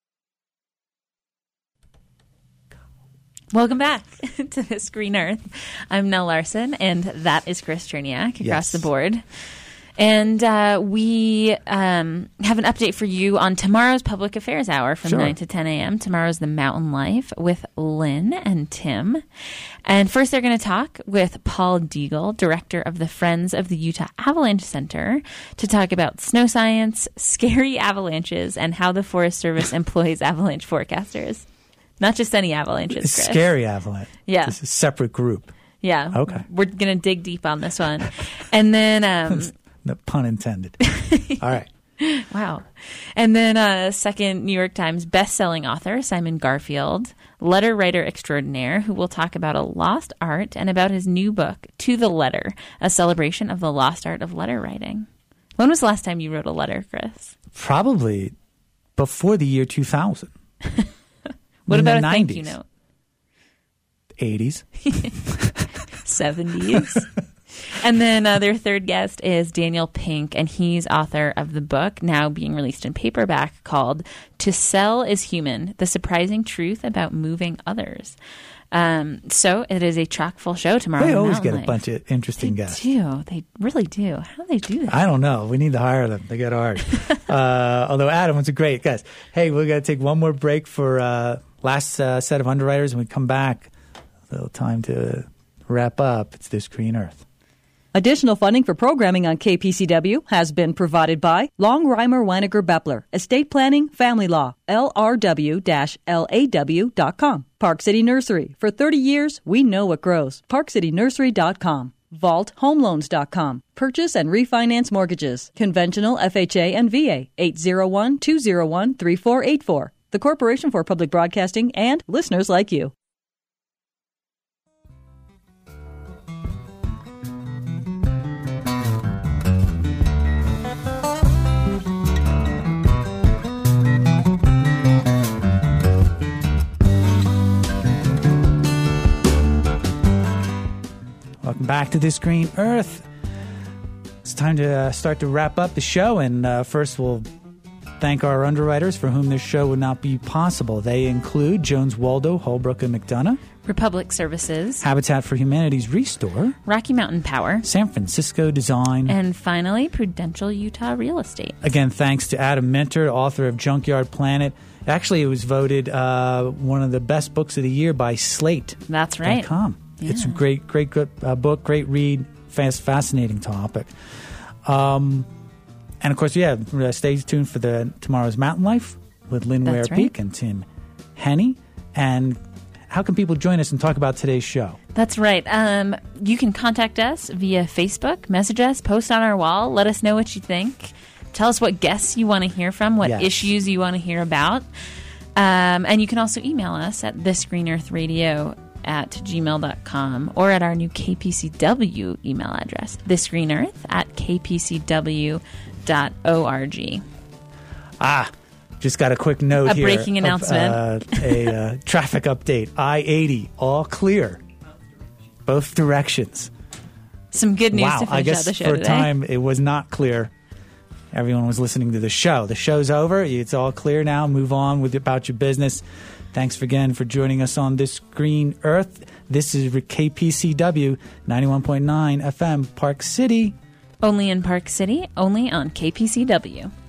Welcome back to This Green Earth. I'm Nell Larson, and that is Chris Cherniak across Yes. the board. And uh, we um, have an update for you on tomorrow's Public Affairs Hour from Sure. nine to ten a.m. Tomorrow's The Mountain Life with Lynn and Tim. And first they're going to talk with Paul Deagle, director of the Friends of the Utah Avalanche Center, to talk about snow science, scary avalanches, and how the Forest Service employs avalanche forecasters. Not just any avalanches, It's Chris. Scary Avalanche. Yeah. It's a separate group. Yeah. Okay. We're going to dig deep on this one. And then... Um, No pun intended. All right. Wow. And then uh, second New York Times best-selling author, Simon Garfield, letter writer extraordinaire, who will talk about a lost art and about his new book, To the Letter, a celebration of the lost art of letter writing. When was the last time you wrote a letter, Chris? Probably before the year two thousand. What In about the a thank you nineties. note? eighties. seventies. And then uh, their third guest is Daniel Pink, and he's author of the book now being released in paperback called To Sell is Human, The Surprising Truth About Moving Others. Um, so it is a chock full show tomorrow. They on always Mountain get a Life. bunch of interesting They guests. do. They really do. How do they do that? I don't know. We need to hire them. They get hard. uh, although Adam was a great guest. Hey, we're going to take one more break for uh, last uh, set of underwriters, and we come back. A little time to wrap up. It's This Green Earth. Additional funding for programming on K P C W has been provided by Longheimer Weiniger Beppler, Estate Planning, Family Law, L R W L A W dot com. Park City Nursery. For thirty years, we know what grows. park city nursery dot com. vault home loans dot com. Purchase and refinance mortgages. Conventional F H A and V A. eight zero one, two zero one, three four eight four. The Corporation for Public Broadcasting and listeners like you. Welcome back to This Green Earth. It's time to uh, start to wrap up the show, and uh, first we'll thank our underwriters for whom this show would not be possible. They include Jones Waldo, Holbrook and McDonough, Republic Services, Habitat for Humanity's Restore, Rocky Mountain Power, San Francisco Design, and finally, Prudential Utah Real Estate. Again, thanks to Adam Minter, author of Junkyard Planet. Actually, it was voted uh, one of the best books of the year by Slate. That's right. .com. Yeah. It's a great, great good, uh, book, great read, fast, fascinating topic. Um, and of course, yeah, stay tuned for the tomorrow's Mountain Life with Lynn That's Ware-Peak right. and Tim Henney. And how can people join us and talk about today's show? That's right. Um, you can contact us via Facebook, message us, post on our wall. Let us know what you think. Tell us what guests you want to hear from, what Yes. issues you want to hear about. Um, and you can also email us at thisgreenearthradio at gmail dot com or at our new K P C W email address, thisgreenearth at k p c w dot org. Ah, just got a quick note A here. breaking of, announcement. uh, a uh, traffic update. I eighty, all clear. Both directions. Some good news wow, to finish I guess out the show for a today. time it was not clear. Everyone was listening to the show. The show's over. It's all clear now. Move on with about your business. Thanks again for joining us on This Green Earth. This is K P C W ninety-one point nine F M, Park City. Only in Park City, only on K P C W.